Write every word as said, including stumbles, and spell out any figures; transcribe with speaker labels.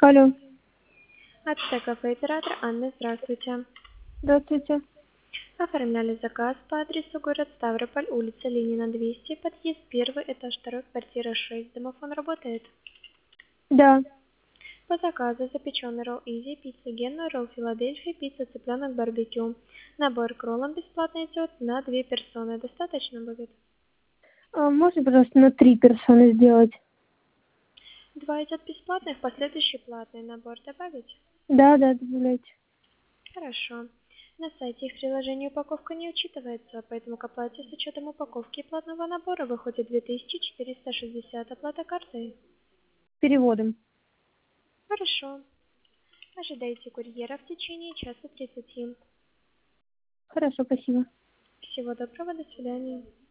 Speaker 1: Алло,
Speaker 2: АТТ кафе оператор Анна, здравствуйте.
Speaker 1: здравствуйте.
Speaker 2: Оформляли заказ по адресу город Ставрополь, улица Ленина, двести, подъезд первый, этаж второй, квартира шесть. Домофон работает?
Speaker 1: Да,
Speaker 2: По заказу запеченный ролл Изи, пицца Генна, ролл Филадельфия, пицца цыпленок барбекю. Набор к роллам бесплатно идет на две персоны. Достаточно будет?
Speaker 1: а можно, пожалуйста, на три персоны сделать?
Speaker 2: Два идет бесплатных, последующий платный набор добавить?
Speaker 1: Да, да, добавляйте.
Speaker 2: Хорошо. На сайте их приложения упаковка не учитывается, поэтому к оплате с учетом упаковки и платного набора выходит две тысячи четыреста шестьдесят, оплата картой.
Speaker 1: Переводом.
Speaker 2: Хорошо. Ожидайте курьера в течение часа тридцати.
Speaker 1: Хорошо, спасибо.
Speaker 2: Всего доброго, до свидания.